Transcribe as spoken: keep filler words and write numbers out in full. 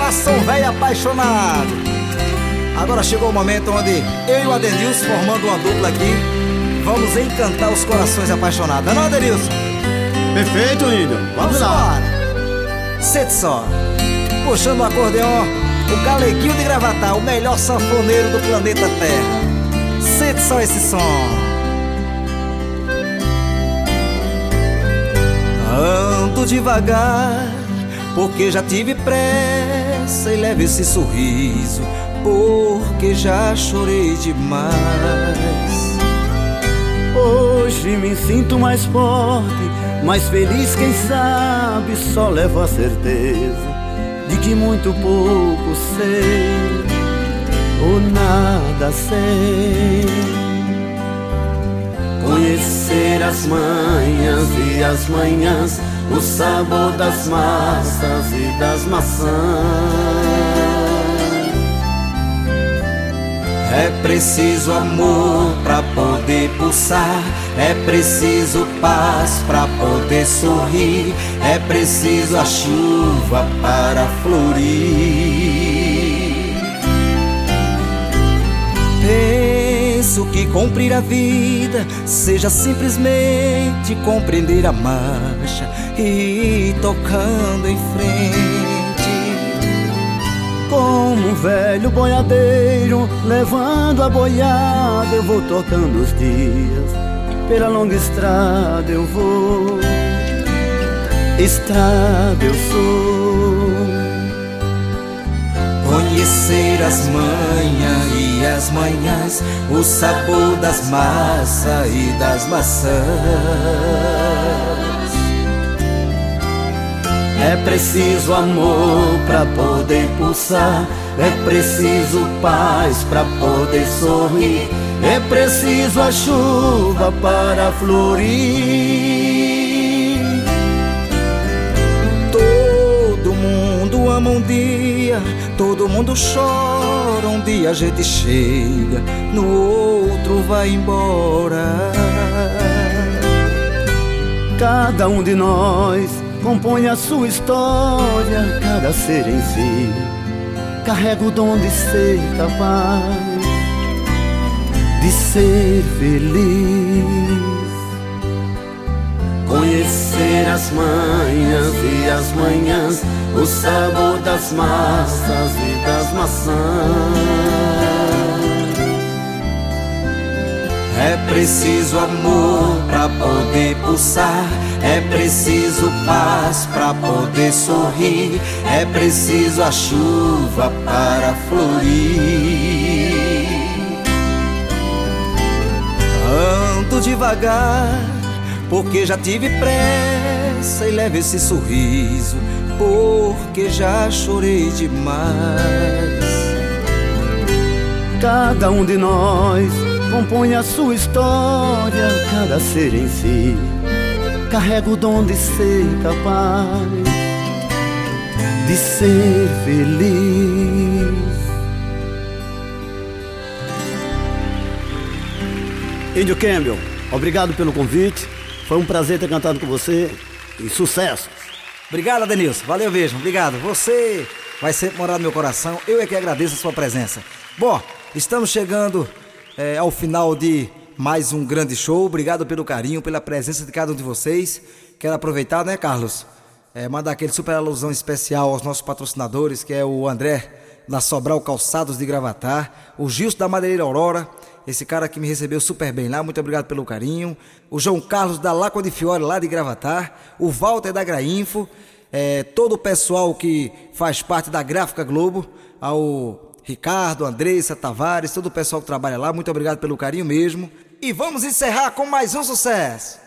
coração velho apaixonado. Agora chegou o momento onde eu e o Adenilson, formando uma dupla aqui, vamos encantar os corações apaixonados. Não, Adenilson? Perfeito, Índio. Vamos, vamos lá. Sente só, puxando o acordeon, o Galeguinho de Gravatá, o melhor sanfoneiro do planeta Terra. Sente só esse som. Ando devagar, porque já tive pressa, e leve esse sorriso, porque já chorei demais. Hoje me sinto mais forte, mais feliz, quem sabe, só levo a certeza de que muito pouco sei, ou nada sei. Conhecer as manhãs e as manhãs, o sabor das massas e das maçãs. É preciso amor pra poder pulsar, é preciso paz pra poder sorrir, é preciso a chuva para florir. Penso que cumprir a vida seja simplesmente compreender a marcha e ir tocando em frente. Como um velho boiadeiro levando a boiada, eu vou tocando os dias, pela longa estrada eu vou, estrada eu sou. Conhecer as manhãs e as manhãs, o sabor das massas e das maçãs. É preciso amor pra poder pulsar, é preciso paz pra poder sorrir, é preciso a chuva para florir. Todo mundo ama um dia, todo mundo chora, um dia a gente chega, no outro vai embora. Cada um de nós compõe a sua história, cada ser em si carrega o dom de ser capaz de ser feliz. Conhecer as manhãs e as manhãs, o sabor das massas e das maçãs. É preciso amor pra poder pulsar, é preciso paz pra poder sorrir, é preciso a chuva para florir. Ando devagar, porque já tive pressa, e leve esse sorriso, porque já chorei demais. Cada um de nós compõe a sua história, cada ser em si carrega o dom de ser capaz de ser feliz. Índio Campbell, obrigado pelo convite. Foi um prazer ter cantado com você e sucesso. Obrigado, Adenilson. Valeu mesmo. Obrigado. Você vai sempre morar no meu coração. Eu é que agradeço a sua presença. Bom, estamos chegando é, ao final de mais um grande show. Obrigado pelo carinho, pela presença de cada um de vocês. Quero aproveitar, né, Carlos? É, mandar aquele super alusão especial aos nossos patrocinadores, que é o André da Sobral Calçados de Gravatá, o Gilson da Madeireira Aurora, esse cara que me recebeu super bem lá, muito obrigado pelo carinho. O João Carlos da Láqua de Fiore, lá de Gravatá, o Walter da Grainfo, é, todo o pessoal que faz parte da Gráfica Globo, ao Ricardo, Andressa, Tavares, todo o pessoal que trabalha lá, muito obrigado pelo carinho mesmo. E vamos encerrar com mais um sucesso.